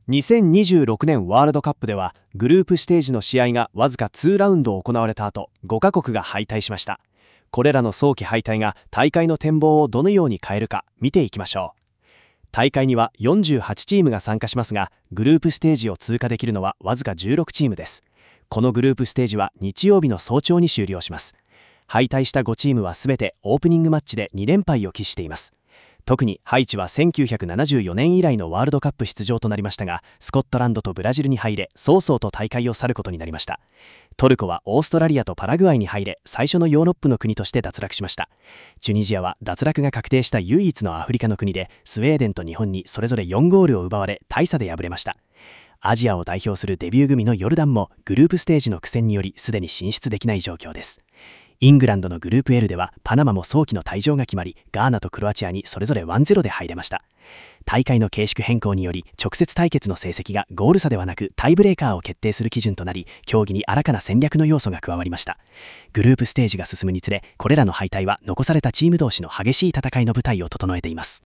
2026年ワールドカップではグループステージの試合がわずか2ラウンド行われた後、5カ国が敗退しました。これらの早期敗退が大会の展望をどのように変えるか見ていきましょう。大会には48チームが参加しますが、グループステージを通過できるのはわずか16チームです。このグループステージは日曜日の早朝に終了します。敗退した5チームはすべてオープニングマッチで2連敗を喫しています。特にハイチは1974年以来のワールドカップ出場となりましたが、スコットランドとブラジルに入れ、早々と大会を去ることになりました。トルコはオーストラリアとパラグアイに入れ、最初のヨーロッパの国として脱落しました。チュニジアは脱落が確定した唯一のアフリカの国で、スウェーデンと日本にそれぞれ4ゴールを奪われ、大差で敗れました。アジアを代表するデビュー組のヨルダンもグループステージの苦戦によりすでに進出できない状況です。イングランドのグループ L ではパナマも早期の退場が決まり、ガーナとクロアチアにそれぞれ 1-0 で入れました。大会の形縮変更により直接対決の成績がゴール差ではなくタイブレーカーを決定する基準となり、競技に新たな戦略の要素が加わりました。グループステージが進むにつれ、これらの敗退は残されたチーム同士の激しい戦いの舞台を整えています。